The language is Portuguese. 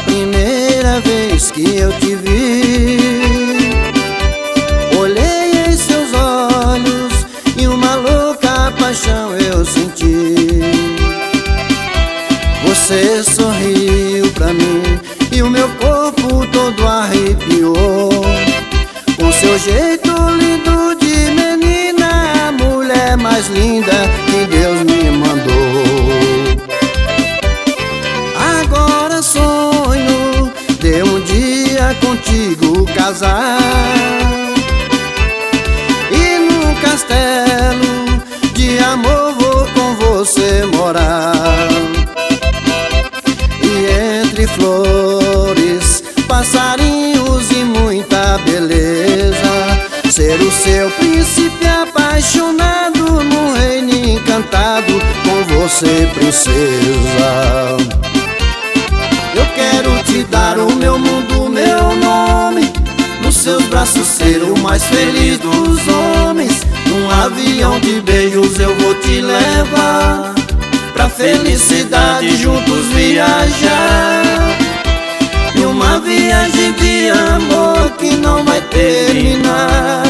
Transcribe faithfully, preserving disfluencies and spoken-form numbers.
primeira vez que eu te vi, olhei em seus olhos e uma louca paixão eu senti. Você sorriu pra mim e o meu corpo todo arrepiou. Com seu jeito lindo de menina, a mulher mais linda que Deus me mandou. Agora sonho de um dia contigo casar e num castelo de amor vou com você morar. E entre flores, passarinhos e muita beleza, ser o seu príncipe apaixonado num reino encantado, com você, princesa. Eu quero te dar o meu mundo, meu nome, nos seus braços ser o mais feliz dos homens. Num avião de beijos eu vou te levar pra felicidade juntos viajar. E uma viagem de amor que não vai terminar.